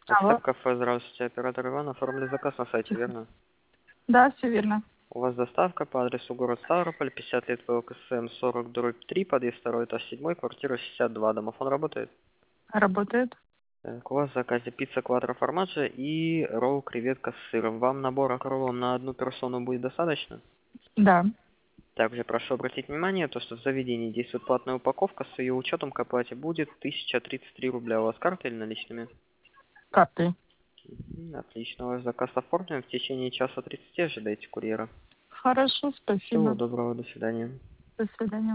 Алло. Остап кафе, здравствуйте, оператор Иван, оформили заказ на сайте, верно? Да, все верно. У вас доставка по адресу город Ставрополь, 50 лет ВЛКСМ 40/3, подъезд 2, этаж 7, квартира 62, домофон работает? Работает. Так, у вас в заказе пицца квадро формаджо и ролл креветка с сыром. Вам набора роллом на одну персону будет достаточно? Да. Также прошу обратить внимание, то, что в заведении действует платная упаковка, с ее учетом к оплате будет 1033 рубля. У вас карта или наличными? Карты. Отлично, ваш заказ оформлен. В течение часа 30 ожидайте курьера. Хорошо, Всего спасибо. доброго, до свидания. До свидания.